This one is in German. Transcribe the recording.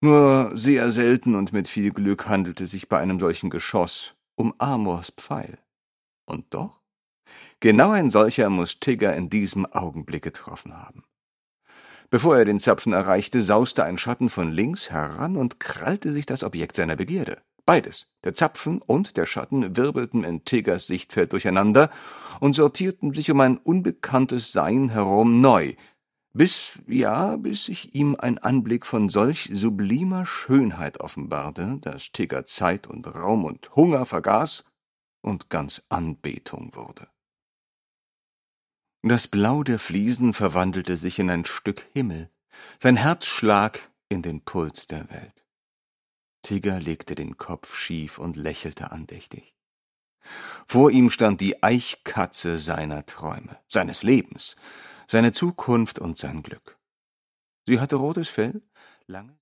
Nur sehr selten und mit viel Glück handelte es sich bei einem solchen Geschoss um Amors Pfeil. Und doch, genau ein solcher muß Tigger in diesem Augenblick getroffen haben. Bevor er den Zapfen erreichte, sauste ein Schatten von links heran und krallte sich das Objekt seiner Begierde. Beides, der Zapfen und der Schatten, wirbelten in Tiggers Sichtfeld durcheinander und sortierten sich um ein unbekanntes Sein herum neu, bis sich ihm ein Anblick von solch sublimer Schönheit offenbarte, dass Tigger Zeit und Raum und Hunger vergaß und ganz Anbetung wurde. Das Blau der Fliesen verwandelte sich in ein Stück Himmel, sein Herzschlag in den Puls der Welt. Tigger legte den Kopf schief und lächelte andächtig. Vor ihm stand die Eichkatze seiner Träume, seines Lebens, seine Zukunft und sein Glück. Sie hatte rotes Fell, lange